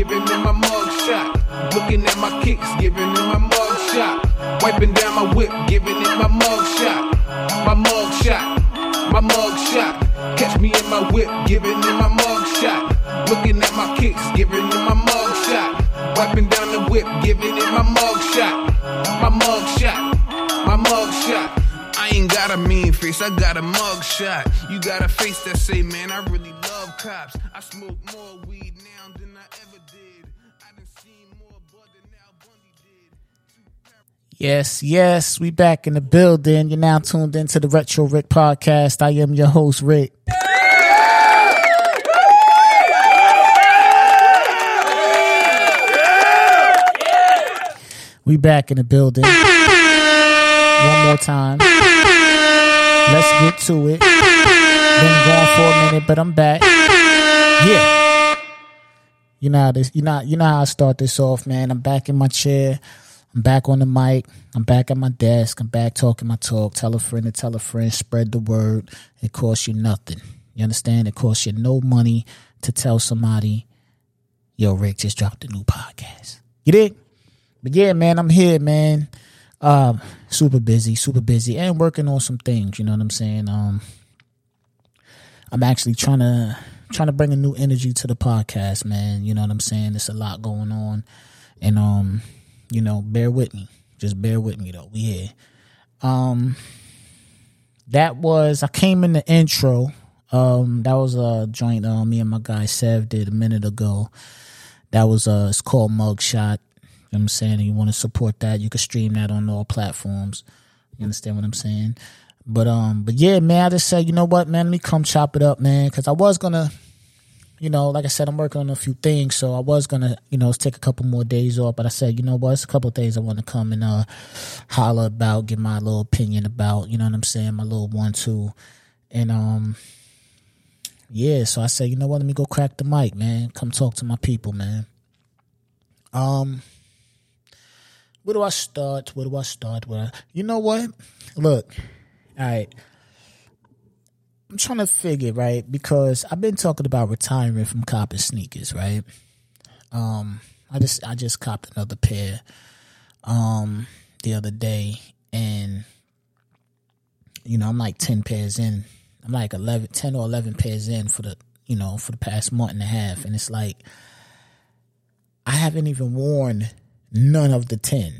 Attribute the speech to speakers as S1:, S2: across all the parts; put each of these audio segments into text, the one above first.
S1: giving them my mug shot. Looking at my kicks, giving them my mug shot. Wiping down my whip, giving it my mug shot. My mug shot, my mug shot. Catch me in my whip, giving it my mug shot. Looking at my kicks, giving it my mug shot. Wiping down the whip, giving it my mug shot. My mug shot, my mug shot. I ain't got a mean face, I got a mug shot. You got a face that say, man, I really love cops. I smoke more weed now than I ever did. I done seen more blood than Al Bundy did.
S2: Yes, we back in the building. You're now tuned into the Retro Rick podcast. I am your host, Rick. We back in the building. One more time. Let's get to it. Been gone for a minute, but I'm back. Yeah. You know how this. You know how I start this off, man. I'm back in my chair. I'm back on the mic. I'm back at my desk. I'm back talking my talk. Tell a friend to tell a friend. Spread the word. It costs you nothing. You understand? It costs you no money to tell somebody, yo, Rick just dropped a new podcast. You dig? But yeah, man, I'm here, man. Super busy and working on some things. You know what I'm saying? I'm actually trying to bring a new energy to the podcast, man. You know what I'm saying? There's a lot going on, and you know, bear with me. Just bear with me though. We here. I came in the intro. That was a joint me and my guy Sev did a minute ago. That was it's called Mugshot. You know what I'm saying? And you want to support that, you can stream that on all platforms. You understand what I'm saying? But yeah, man, I just said, you know what, man, let me come chop it up, man. Cause I was gonna, you know, like I said, I'm working on a few things. So I was gonna, you know, take a couple more days off, but I said, you know what, it's a couple of days I want to come and, holler about, give my little opinion about, you know what I'm saying? My little 1-2. And, yeah, so I said, you know what, let me go crack the mic, man. Come talk to my people, man. Where do I start? You know what? Look, all right. I'm trying to figure, right? Because I've been talking about retiring from copping sneakers, right? I just copped another pair the other day, and you know, I'm like 10 pairs in. I'm like 10 or 11 pairs in for the past month and a half, and it's like I haven't even worn none of the 10.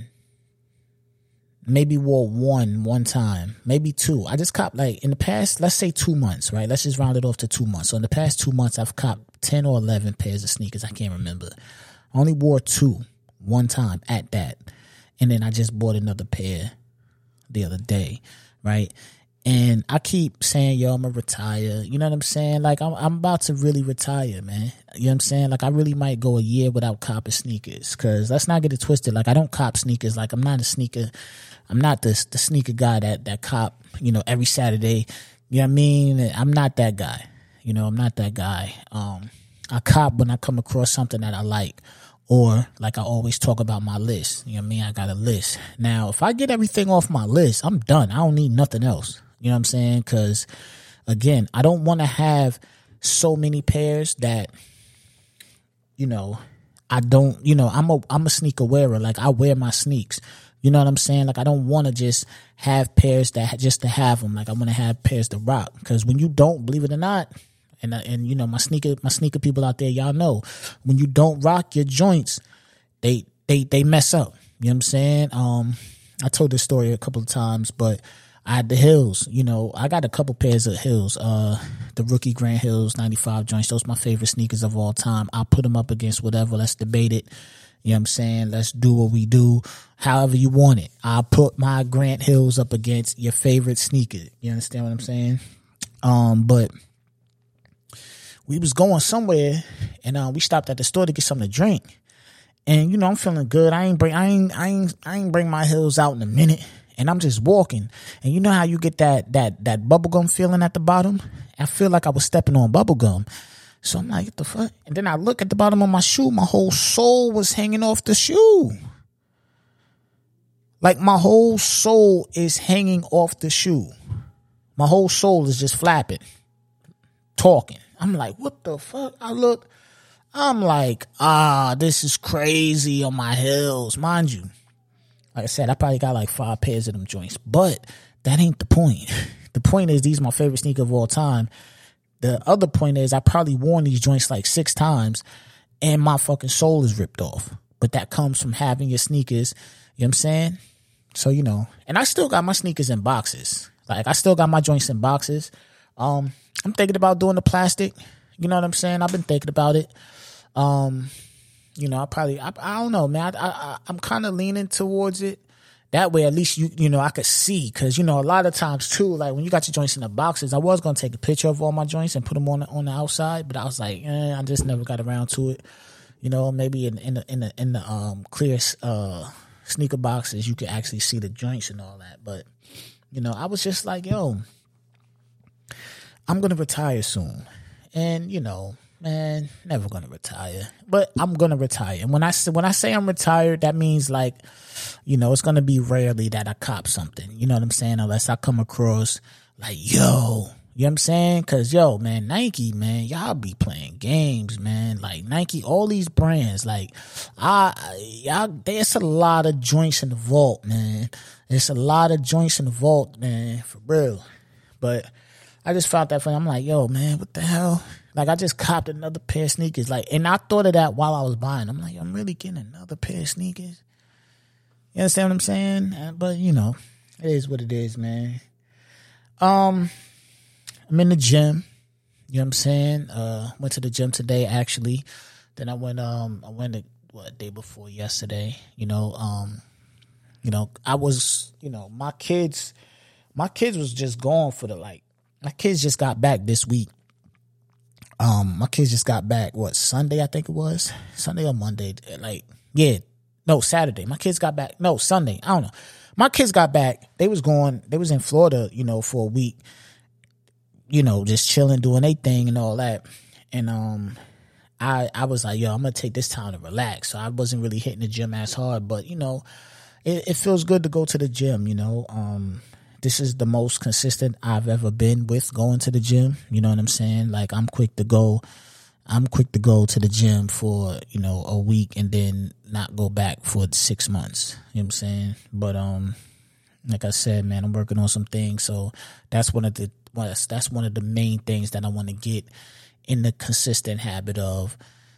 S2: Maybe wore one time, maybe two. I just copped like in the past, let's say 2 months, right? Let's just round it off to 2 months. So in the past 2 months, I've copped 10 or 11 pairs of sneakers. I can't remember. I only wore two one time at that. And then I just bought another pair the other day, right? And I keep saying, yo, I'm going to retire. You know what I'm saying? Like, I'm about to really retire, man. You know what I'm saying? Like, I really might go a year without copping sneakers. Because let's not get it twisted. Like, I don't cop sneakers. Like, I'm not the sneaker guy that cop, you know, every Saturday. You know what I mean? I'm not that guy. You know, I'm not that guy. I cop when I come across something that I like. Or, like I always talk about my list. You know what I mean? I got a list. Now, if I get everything off my list, I'm done. I don't need nothing else. You know what I'm saying? Because, again, I don't want to have so many pairs that, you know, I don't, you know, I'm a sneaker wearer. Like, I wear my sneaks. You know what I'm saying? Like, I don't want to just have pairs that just to have them. Like, I want to have pairs to rock. Because when you don't, believe it or not, and you know, my sneaker people out there, y'all know, when you don't rock your joints, they mess up. You know what I'm saying? I told this story a couple of times, but I had the Hills. You know, I got a couple pairs of Hills. The Rookie Grand Hills 95 joints. Those are my favorite sneakers of all time. I'll put them up against whatever. Let's debate it. You know what I'm saying? Let's do what we do, however you want it. I'll put my Grant Hills up against your favorite sneaker. You understand what I'm saying? But we was going somewhere, and we stopped at the store to get something to drink. And you know, I'm feeling good. I ain't bring my Hills out in a minute, and I'm just walking. And you know how you get that bubblegum feeling at the bottom? I feel like I was stepping on bubblegum. So I'm like, what the fuck? And then I look at the bottom of my shoe. My whole sole was hanging off the shoe. Like, my whole sole is hanging off the shoe. My whole sole is just flapping, talking. I'm like, what the fuck? I look I'm like, this is crazy on my heels. Mind you, like I said, I probably got like 5 pairs of them joints, but that ain't the point. The point is, these are my favorite sneaker of all time. The other point is, I probably worn these joints like 6 times and my fucking sole is ripped off. But that comes from having your sneakers, you know what I'm saying? So, you know, and I still got my sneakers in boxes. Like, I still got my joints in boxes. I'm thinking about doing the plastic. You know what I'm saying? I've been thinking about it. You know, I don't know, man. I'm kind of leaning towards it. That way, at least you know, I could see. Cause, you know, a lot of times too, like when you got your joints in the boxes, I was going to take a picture of all my joints and put them on the outside, but I was like, I just never got around to it. You know, maybe in the clear, sneaker boxes, you could actually see the joints and all that. But, you know, I was just like, yo, I'm going to retire soon. And, you know, man, never going to retire, but I'm going to retire. And when I say I'm retired, that means like, you know, it's going to be rarely that I cop something, you know what I'm saying? Unless I come across like, yo, you know what I'm saying? Cause yo, man, Nike, man, y'all be playing games, man. Like Nike, all these brands, like, there's a lot of joints in the vault, man. There's a lot of joints in the vault, man, for real. But I just found that funny. I'm like, yo, man, what the hell? Like, I just copped another pair of sneakers. Like, and I thought of that while I was buying. I'm like, I'm really getting another pair of sneakers. You understand what I'm saying? But, you know, it is what it is, man. I'm in the gym. You know what I'm saying? Went to the gym today, actually. Then I went day before yesterday. You know, I was, you know, my kids was just going for my kids just got back this week. My kids just got back, Sunday, I think it was? Sunday or Monday? Saturday. My kids got back. No, Sunday. I don't know. My kids got back. They was in Florida, you know, for a week, you know, just chilling, doing their thing and all that. And, I was like, yo, I'm going to take this time to relax. So I wasn't really hitting the gym as hard, but, you know, it feels good to go to the gym, you know. This is the most consistent I've ever been with going to the gym. You know what I'm saying? Like, I'm quick to go to the gym for, you know, a week and then not go back for 6 months. You know what I'm saying? But, like I said, man, I'm working on some things. So that's one of the main things that I want to get in the consistent habit of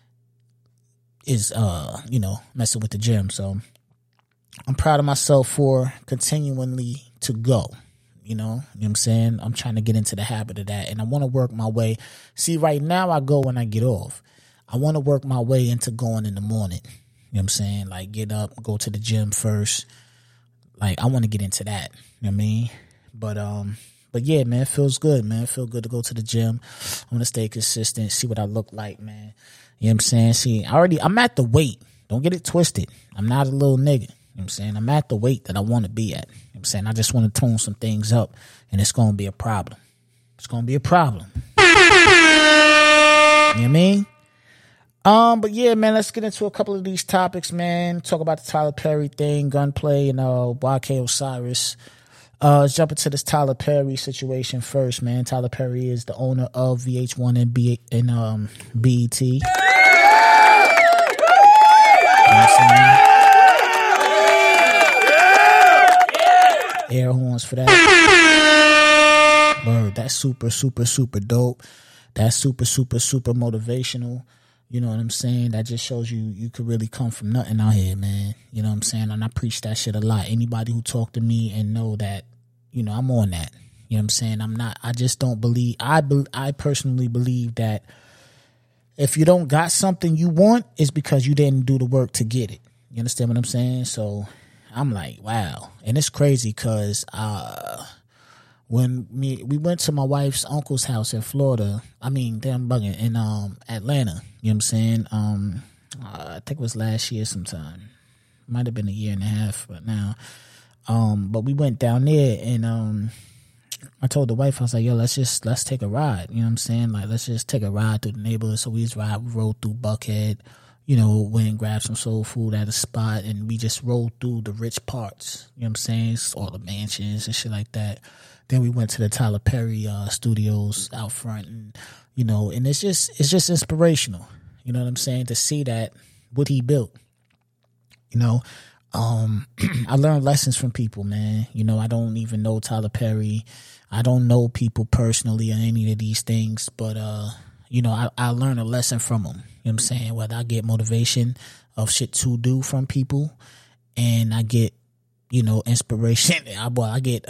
S2: is, you know, messing with the gym. So I'm proud of myself for continually to go. You know what I'm saying? I'm trying to get into the habit of that, and I want to work my way. See, right now I go when I get off. I want to work my way into going in the morning. You know what I'm saying? Like, get up, go to the gym first. Like, I want to get into that. You know what I mean? But yeah, man, it feels good, man. It feels good to go to the gym. I want to stay consistent, see what I look like, man. You know what I'm saying? See, I'm at the weight. Don't get it twisted. I'm not a little nigga. You know what I'm saying? I'm at the weight that I want to be at. You know what I'm saying? I just want to tone some things up, and it's going to be a problem. It's going to be a problem. You know what I mean? But yeah, man, let's get into a couple of these topics, man. Talk about the Tyler Perry thing, gunplay, and YK Osiris. Let's jump into this Tyler Perry situation first, man. Tyler Perry is the owner of VH1 and BET. You know what I'm saying? Air horns for that. Word, that's super, super, super dope. That's super, super, super motivational. You know what I'm saying? That just shows you could really come from nothing out here, man. You know what I'm saying? And I preach that shit a lot. Anybody who talk to me and know that, you know, I'm on that. You know what I'm saying? I just don't believe, I personally believe that if you don't got something you want, it's because you didn't do the work to get it. You understand what I'm saying? So I'm like, wow. And it's crazy because when we went to my wife's uncle's house in Florida, in Atlanta, you know what I'm saying? I think it was last year sometime. Might have been a year and a half right now. But we went down there and I told the wife, I was like, yo, let's take a ride. You know what I'm saying? Like, let's just take a ride through the neighborhood. So we rode through Buckhead. You know, went and grabbed some soul food at a spot, and we just rolled through the rich parts. You know what I'm saying? All the mansions and shit like that. Then we went to the Tyler Perry studios out front, and you know, and it's just inspirational. You know what I'm saying? To see that what he built. You know, I learned lessons from people, man. You know, I don't even know Tyler Perry. I don't know people personally or any of these things, but you know, I learned a lesson from them. You know what I'm saying? Whether I get motivation of shit to do from people, and I get, you know, inspiration. I get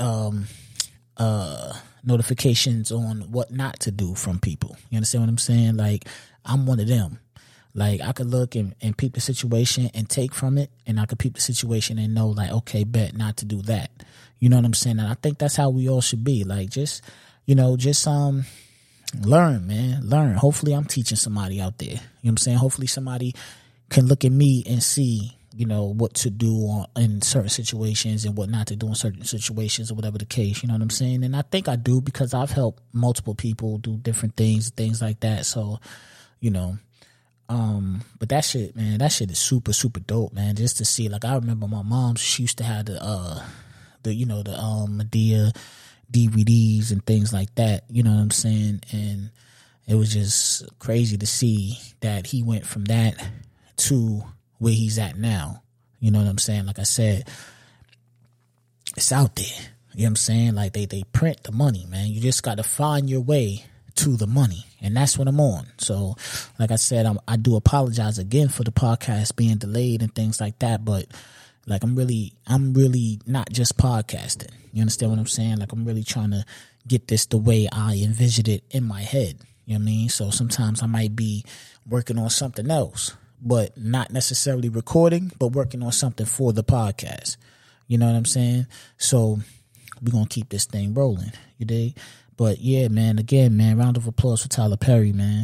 S2: notifications on what not to do from people. You understand what I'm saying? Like, I'm one of them. Like, I could look and peep the situation and take from it, and I could peep the situation and know, like, okay, bet not to do that. You know what I'm saying? And I think that's how we all should be. Like, just, you know, just learn, man. Learn. Hopefully I'm teaching somebody out there. You know what I'm saying? Hopefully somebody can look at me and see, you know, what to do in certain situations and what not to do in certain situations or whatever the case. You know what I'm saying? And I think I do, because I've helped multiple people do different things like that. So, you know, but that shit, man, that shit is super, super dope, man. Just to see, like, I remember my mom, she used to have the Madea DVDs and things like that. You know what I'm saying? And it was just crazy to see that he went from that to where he's at now. You know what I'm saying? Like I said, it's out there. You know what I'm saying? Like, they print the money, man. You just got to find your way to the money, and that's what I'm on. So, like I said, I do apologize again for the podcast being delayed and things like that, but like, I'm really not just podcasting. You understand what I'm saying? Like, I'm really trying to get this the way I envisioned it in my head. You know what I mean? So sometimes I might be working on something else, but not necessarily recording, but working on something for the podcast. You know what I'm saying? So we're going to keep this thing rolling. You dig? But yeah, man, again, man, round of applause for Tyler Perry, man.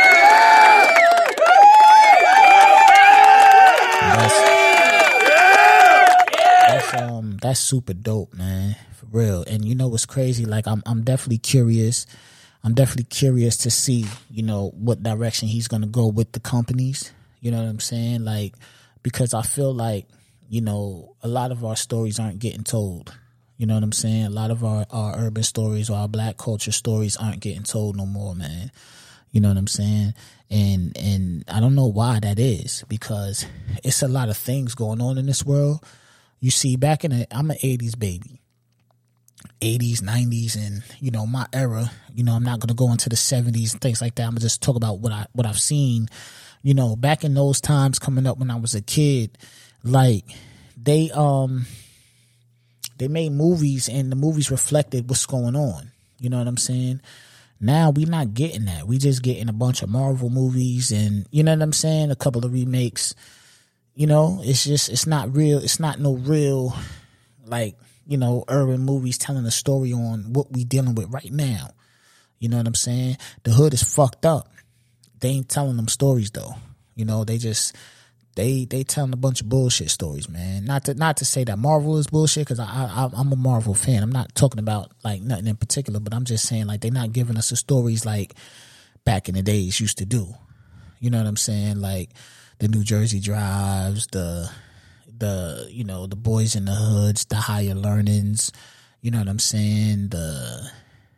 S2: That's super dope, man, for real. And you know what's crazy? Like, I'm definitely curious. I'm definitely curious to see, you know, what direction he's gonna go with the companies. You know what I'm saying? Like, because I feel like, you know, a lot of our stories aren't getting told. You know what I'm saying? A lot of our urban stories or our black culture stories aren't getting told no more, man. You know what I'm saying? And I don't know why that is, because it's a lot of things going on in this world. You see, I'm an 80s baby. 80s, 90s, and, you know, my era. You know, I'm not going to go into the 70s and things like that. I'm going to just talk about what I've seen. You know, back in those times coming up when I was a kid, like, they made movies, and the movies reflected what's going on. You know what I'm saying? Now we not getting that. We just getting a bunch of Marvel movies, and, you know what I'm saying, a couple of remakes. You know, it's not real. It's not no real, like, you know, urban movies telling a story on what we dealing with right now. You know what I'm saying? The hood is fucked up. They ain't telling them stories though. You know, they just they telling a bunch of bullshit stories, man. Not to say that Marvel is bullshit, because I'm a Marvel fan. I'm not talking about like nothing in particular, but I'm just saying, like, they're not giving us the stories like back in the days used to do. You know what I'm saying? Like the New Jersey Drives, the you know, the Boys in the Hoods, the Higher Learnings. You know what I'm saying? The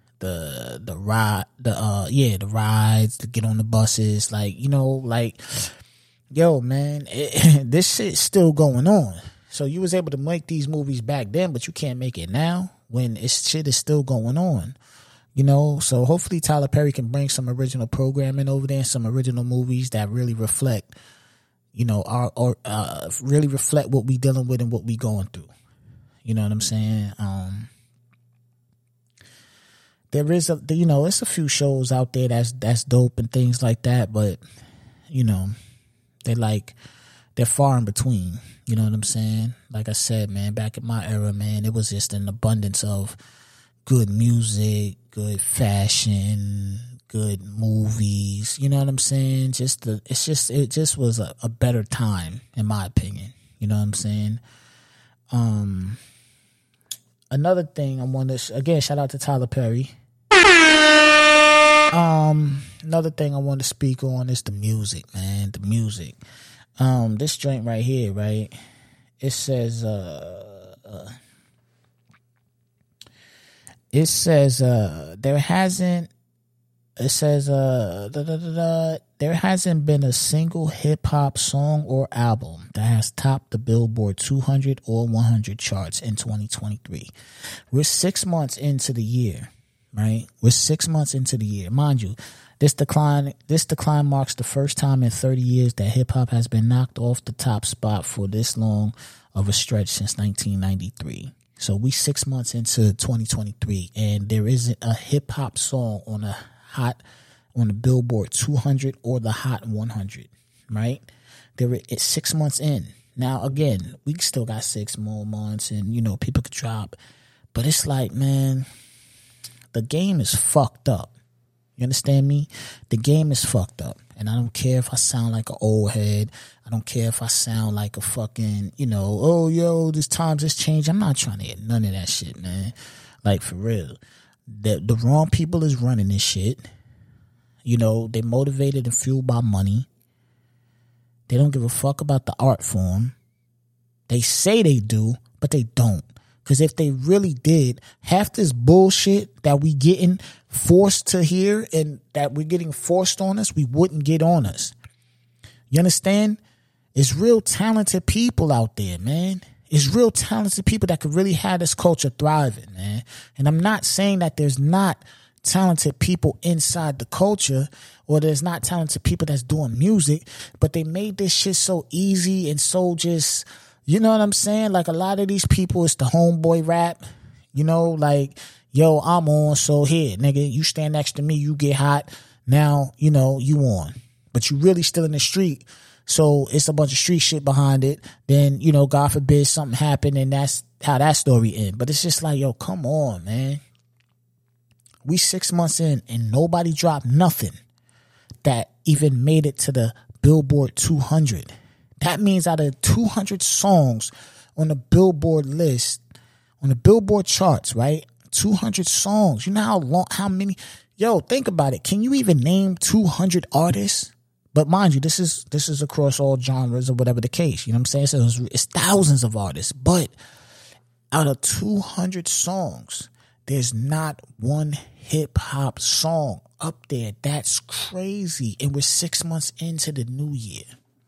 S2: rides, to get on the buses, like, you know, like, yo, man, this shit's still going on. So you was able to make these movies back then, but you can't make it now when shit is still going on. You know, so hopefully Tyler Perry can bring some original programming over there, and some original movies that really reflect, you know, really reflect what we dealing with and what we going through. You know what I'm saying? There is you know, it's a few shows out there that's dope and things like that, but, you know, they're far in between. You know what I'm saying? Like I said, man, back in my era, man, it was just an abundance of good music, good fashion, good movies. You know what I'm saying? It just was a better time, in my opinion. You know what I'm saying? Another thing I want to again, shout out to Tyler Perry. Another thing I want to speak on is the music, man. The music. This joint right here, right? It says there hasn't It says, there hasn't been a single hip hop song or album that has topped the Billboard 200 or 100 charts in 2023. We're 6 months into the year, right? We're 6 months into the year. Mind you, this decline marks the first time in 30 years that hip hop has been knocked off the top spot for this long of a stretch since 1993. So we 6 months into 2023, and there isn't a hip hop song on the Billboard 200 or the Hot 100, right? It's 6 months in. Now, again, we still got 6 more months, and, you know, people could drop. But it's like, man, the game is fucked up. You understand me? The game is fucked up. And I don't care if I sound like an old head. I don't care if I sound like a fucking, you know, oh, yo, this times has changed. I'm not trying to get none of that shit, man. Like, for real. The wrong people is running this shit. You know, they motivated and fueled by money. They don't give a fuck about the art form. They say they do, but they don't. Because if they really did, half this bullshit that we getting forced to hear and that we're getting forced on us, we wouldn't get on us. You understand? It's real talented people out there, man. It's real talented people that could really have this culture thriving, man. And I'm not saying that there's not talented people inside the culture or there's not talented people that's doing music, but they made this shit so easy and so just, you know what I'm saying? Like, a lot of these people, it's the homeboy rap, you know, like, yo, I'm on, so here, nigga, you stand next to me, you get hot, now, you know, you on. But you really still in the street, so it's a bunch of street shit behind it. Then, you know, God forbid something happened and that's how that story ends. But it's just like, yo, come on, man. We 6 months in and nobody dropped nothing that even made it to the Billboard 200. That means out of 200 songs on the Billboard list, on the Billboard charts, right? 200 songs. You know how many? Yo, think about it. Can you even name 200 artists? But mind you, this is across all genres or whatever the case. You know what I'm saying? So it's thousands of artists. But out of 200 songs, there's not one hip hop song up there. That's crazy. And we're 6 months into the new year.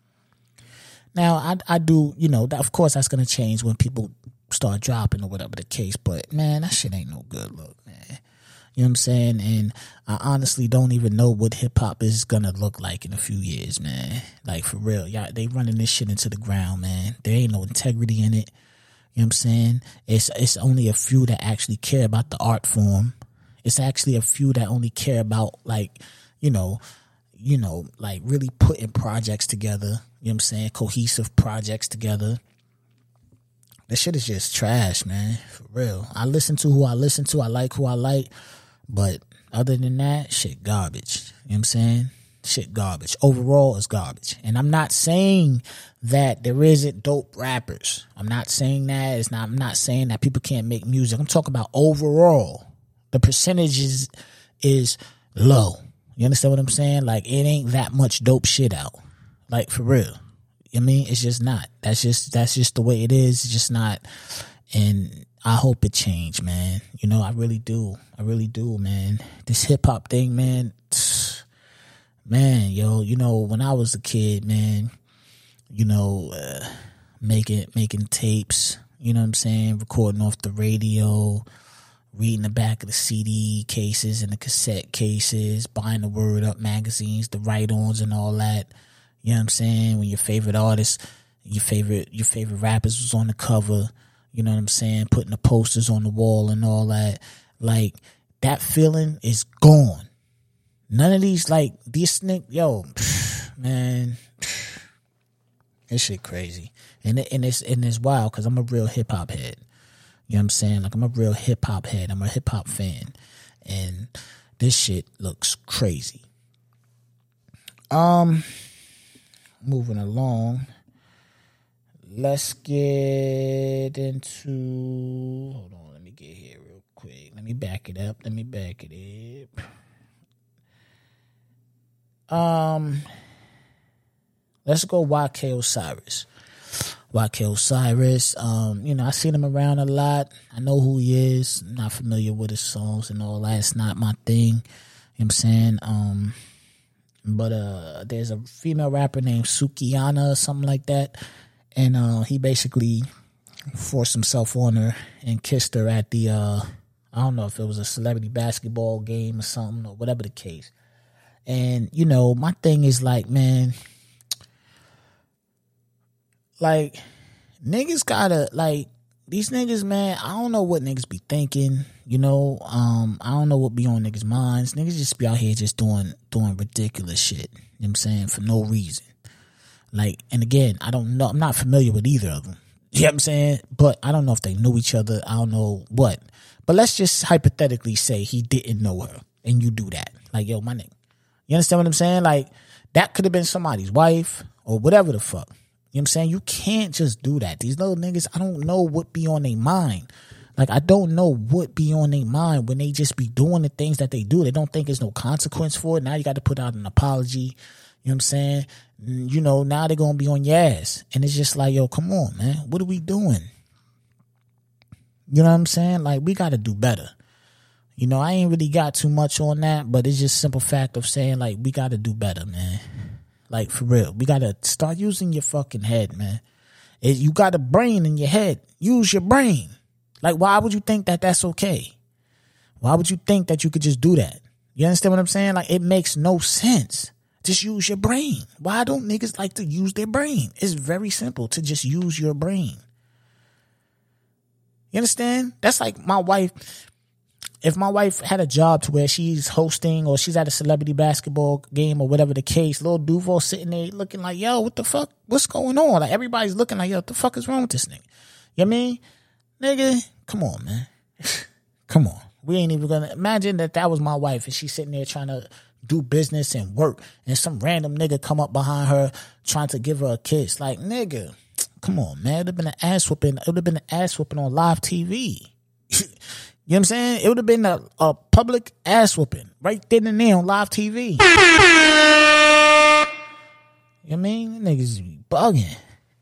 S2: Now, I do, you know, of course that's going to change when people start dropping or whatever the case. But, man, that shit ain't no good look, man. You know what I'm saying? And I honestly don't even know what hip-hop is going to look like in a few years, man. Like, for real. Yeah, they running this shit into the ground, man. There ain't no integrity in it. You know what I'm saying? It's only a few that actually care about the art form. It's actually a few that only care about, like, you know, like really putting projects together. You know what I'm saying? Cohesive projects together. This shit is just trash, man. For real. I listen to who I listen to. I like who I like. But other than that, shit garbage. You know what I'm saying? Shit garbage. Overall, it's garbage. And I'm not saying that there isn't dope rappers. I'm not saying that. I'm not saying that people can't make music. I'm talking about overall. The percentage is low. You understand what I'm saying? Like, it ain't that much dope shit out. Like, for real. I mean, it's just not. That's just the way it is. It's just not. And I hope it change, man. You know, I really do. I really do, man. This hip hop thing, man. Man, yo, you know, when I was a kid, man, you know, making tapes, you know what I'm saying? Recording off the radio, reading the back of the CD cases and the cassette cases, buying the Word Up magazines, the write-ons and all that. You know what I'm saying? When your favorite artist, your favorite rappers was on the cover, you know what I'm saying? Putting the posters on the wall and all that. Like, that feeling is gone. None of these, like, yo, man, this shit crazy. And it's wild because I'm a real hip-hop head. You know what I'm saying? Like, I'm a real hip-hop head. I'm a hip-hop fan. And this shit looks crazy. Moving along. Let's get into... Hold on, let me get here real quick. Let me back it up. Let's go YK Osiris. YK Osiris, you know, I seen him around a lot. I know who he is. I'm not familiar with his songs and all that. It's not my thing. You know what I'm saying? But there's a female rapper named Sukihana or something like that. And he basically forced himself on her and kissed her at the, I don't know if it was a celebrity basketball game or something or whatever the case. And, you know, my thing is like, man, like, niggas gotta, like, these niggas, man, I don't know what niggas be thinking, you know, I don't know what be on niggas' minds. Niggas just be out here just doing ridiculous shit, you know what I'm saying, for no reason. Like, and again, I don't know, I'm not familiar with either of them, you know what I'm saying, but I don't know if they knew each other, I don't know what, but let's just hypothetically say he didn't know her, and you do that, like, yo, my nigga, you understand what I'm saying, like, that could have been somebody's wife, or whatever the fuck. You know what I'm saying? You can't just do that. These little niggas, I don't know what be on their mind. Like, I don't know what be on their mind when they just be doing the things that they do. They don't think there's no consequence for it. Now you got to put out an apology. You know what I'm saying? You know, now they're going to be on your ass. And it's just like, yo, come on, man. What are we doing? You know what I'm saying? Like, we got to do better. You know, I ain't really got too much on that, but it's just simple fact of saying, like, we got to do better, man. Like, for real. We got to start using your fucking head, man. You got a brain in your head. Use your brain. Like, why would you think that that's okay? Why would you think that you could just do that? You understand what I'm saying? Like, it makes no sense. Just use your brain. Why don't niggas like to use their brain? It's very simple to just use your brain. You understand? That's like my wife. If my wife had a job to where she's hosting or she's at a celebrity basketball game or whatever the case, Lil Duval sitting there looking like, yo, what the fuck? What's going on? Like, everybody's looking like, yo, what the fuck is wrong with this nigga? You know what I mean? Nigga, come on, man. Come on. We ain't even gonna imagine that was my wife and she's sitting there trying to do business and work and some random nigga come up behind her trying to give her a kiss. Like, nigga, come on, man. It would have been an ass whooping. It would have been an ass whooping on live TV. You know what I'm saying? It would have been a public ass whooping right then and there on live TV. You know what I mean? Niggas be bugging.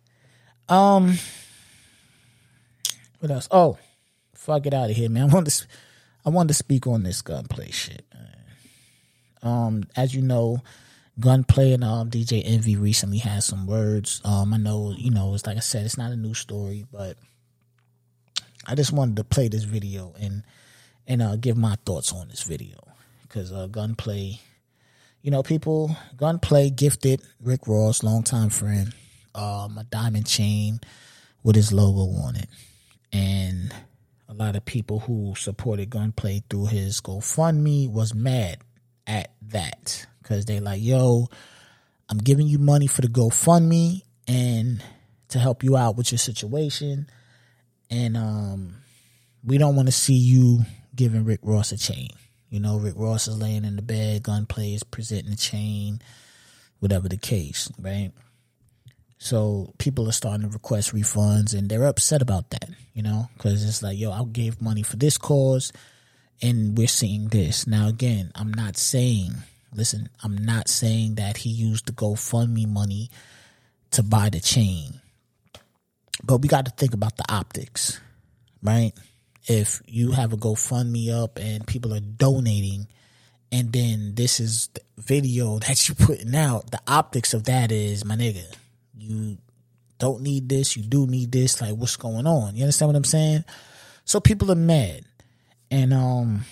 S2: What else? Oh, before I get out of here, man, I wanted to speak on this gunplay shit, man. As you know, Gunplay and DJ Envy recently had some words. I know, you know, it's like I said, it's not a new story, but I just wanted to play this video and give my thoughts on this video because Gunplay, you know, Gunplay gifted Rick Ross, longtime friend, a diamond chain with his logo on it, and a lot of people who supported Gunplay through his GoFundMe was mad at that because they like, yo, I'm giving you money for the GoFundMe and to help you out with your situation. And we don't want to see you giving Rick Ross a chain. You know, Rick Ross is laying in the bed, Gunplay is presenting a chain, whatever the case, right? So people are starting to request refunds, and they're upset about that, you know, because it's like, yo, I gave money for this cause, and we're seeing this. Now, again, I'm not saying that he used the GoFundMe money to buy the chain. But we got to think about the optics, right? If you have a GoFundMe up and people are donating, and then this is the video that you're putting out, the optics of that is, my nigga, you don't need this, you do need this, like, what's going on? You understand what I'm saying? So people are mad. And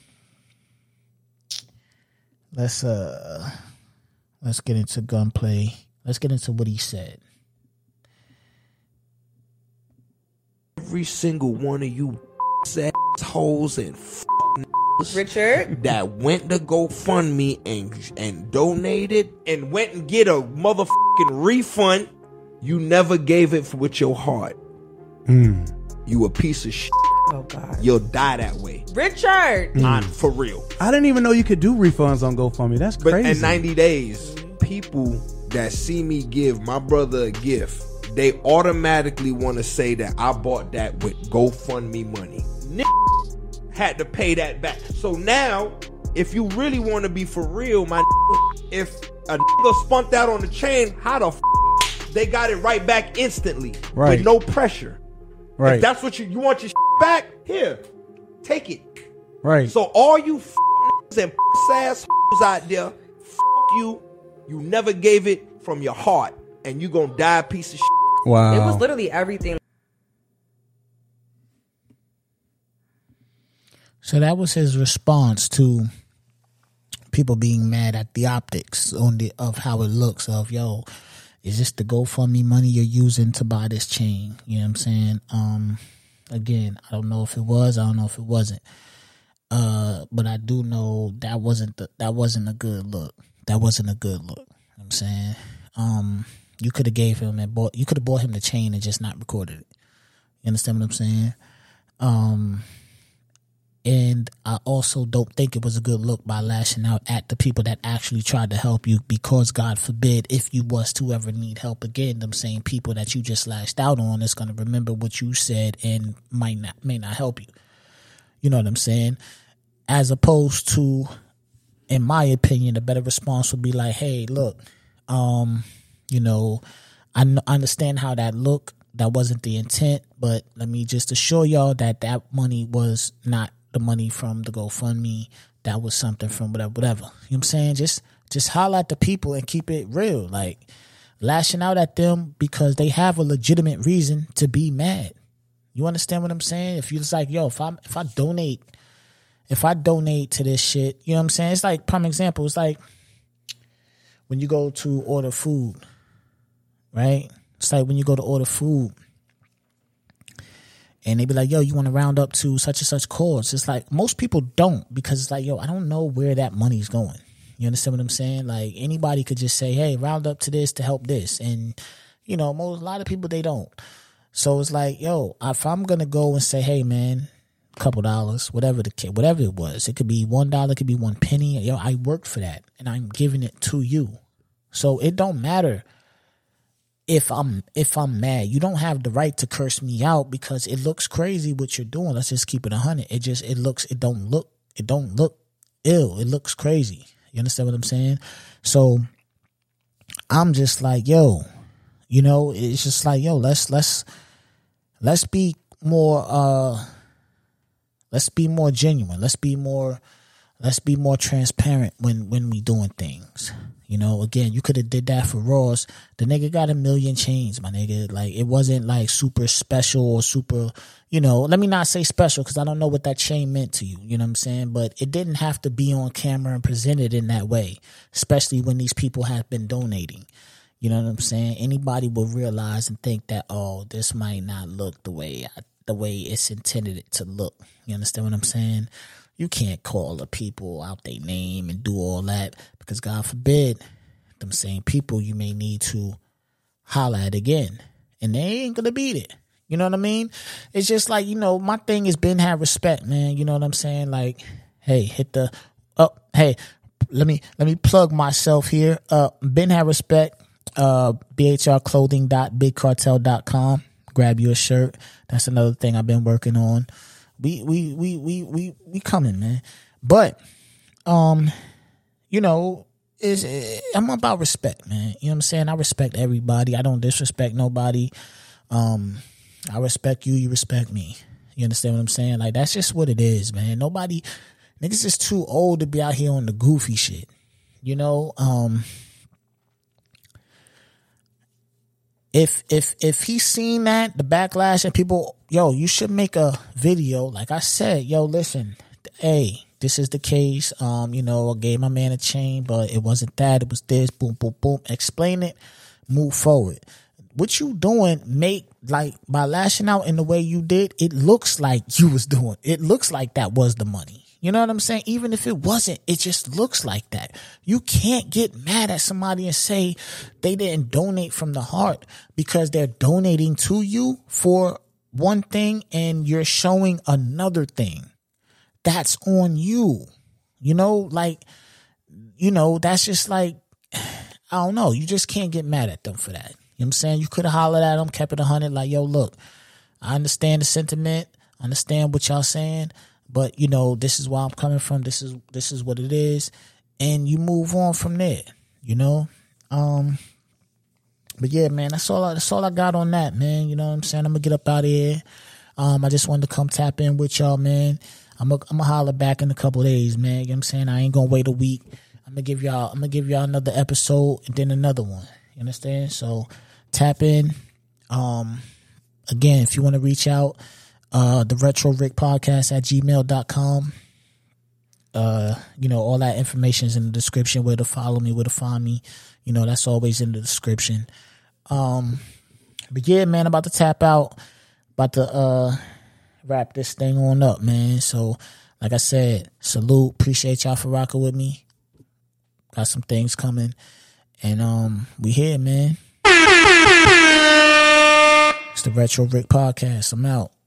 S2: let's get into Gunplay. Let's get into what he said.
S3: Every single one of you assholes and
S4: Richard
S3: that went to GoFundMe and donated and went and get a motherfucking refund, you never gave it with your heart. You a piece of shit.
S4: Oh God.
S3: You'll die that way.
S4: Richard.
S3: For real.
S5: I didn't even know you could do refunds on GoFundMe. That's
S3: But
S5: crazy.
S3: in 90 days, people that see me give my brother a gift, they automatically want to say that I bought that with GoFundMe money. Had to pay that back. So now, if you really want to be for real, my if a nigga spunked out on the chain, how the they got it right back instantly
S5: Right.
S3: with no pressure.
S5: Right.
S3: If that's what you want your back, here, take it.
S5: Right.
S3: So all you and ass out there, fuck you. You never gave it from your heart, and you gonna die a piece of shit.
S5: Wow.
S4: It was literally everything.
S2: So that was his response to people being mad at the optics of how it looks. Of, yo, is this the GoFundMe money you're using to buy this chain? You know what I'm saying? Again, I don't know if it was. I don't know if it wasn't. But I do know that wasn't a good look. That wasn't a good look. You know what I'm saying? You could have gave him you could have bought him the chain and just not recorded it. You understand what I'm saying? And I also don't think it was a good look by lashing out at the people that actually tried to help you, because God forbid if you was to ever need help again, them same people that you just lashed out on is going to remember what you said and may not help you. You know what I'm saying? As opposed to, in my opinion, a better response would be like, hey, look, you know, I understand how that looked. That wasn't the intent, but let me just assure y'all that money was not the money from the GoFundMe. That was something from whatever. You know what I'm saying? Just holler at the people and keep it real. Like, lashing out at them because they have a legitimate reason to be mad. You understand what I'm saying? If you just like, yo, if I donate to this shit, you know what I'm saying? It's like, prime example, it's like when you go to order food, right? It's like when you go to order food and they be like, yo, you want to round up to such and such cause? It's like, most people don't, because it's like, yo, I don't know where that money's going. You understand what I'm saying? Like, anybody could just say, hey, round up to this to help this. And, you know, a lot of people, they don't. So it's like, yo, if I'm going to go and say, hey, man, a couple dollars, whatever it was, it could be $1, it could be 1 penny. Yo, I worked for that and I'm giving it to you. So it don't matter if I'm mad. You don't have the right to curse me out because it looks crazy what you're doing. Let's just keep it 100. It don't look ill. It looks crazy. You understand what I'm saying? So I'm just like, yo, you know, it's just like, yo, let's be more genuine. Let's be more transparent when we doing things. You know, again, you could have did that for Ross. The nigga got 1 million chains, my nigga. Like, it wasn't like super special or super, you know, let me not say special because I don't know what that chain meant to you. You know what I'm saying? But it didn't have to be on camera and presented in that way, especially when these people have been donating. You know what I'm saying? Anybody will realize and think that, oh, this might not look the way it's intended it to look. You understand what I'm saying? You can't call the people out their name and do all that because, God forbid, them same people you may need to holler at again. And they ain't going to beat it. You know what I mean? It's just like, you know, my thing is Ben have respect, man. You know what I'm saying? Like, hey, let me plug myself here. Ben have respect. BHRclothing.bigcartel.com. Grab you a shirt. That's another thing I've been working on. We coming, man. But, you know, I'm about respect, man. You know what I'm saying? I respect everybody. I don't disrespect nobody. I respect you. You respect me. You understand what I'm saying? Like, that's just what it is, man. Niggas is too old to be out here on the goofy shit. You know, If he's seen that, the backlash and people, yo, you should make a video. Like I said, yo, listen, hey, this is the case. You know, I gave my man a chain, but it wasn't that. It was this, boom, boom, boom. Explain it, move forward. What you doing, like, by lashing out in the way you did, it looks like you was doing. It looks like that was the money. You know what I'm saying? Even if it wasn't, it just looks like that. You can't get mad at somebody and say they didn't donate from the heart because they're donating to you for one thing and you're showing another thing. That's on you. You know, like, you know, that's just like, I don't know. You just can't get mad at them for that. You know what I'm saying? You could have hollered at them, kept it 100, like, yo, look, I understand the sentiment. I understand what y'all saying. But, you know, this is where I'm coming from. This is what it is. And you move on from there, you know? But yeah, man, that's all I got on that, man. You know what I'm saying? I'm going to get up out of here. I just wanted to come tap in with y'all, man. I'm gonna holler back in a couple of days, man. You know what I'm saying? I ain't gonna wait a week. I'm gonna give y'all another episode and then another one. You understand? So tap in. Again, if you want to reach out, the Retro Rick Podcast at gmail.com. All that information is in the description, where to follow me, where to find me. That's always in the description. But yeah, man, I'm about to tap out, about to wrap this thing on up, man. So like I said, salute, appreciate y'all for rocking with me. Got some things coming, and we here, man. It's the Retro Rick Podcast. I'm out.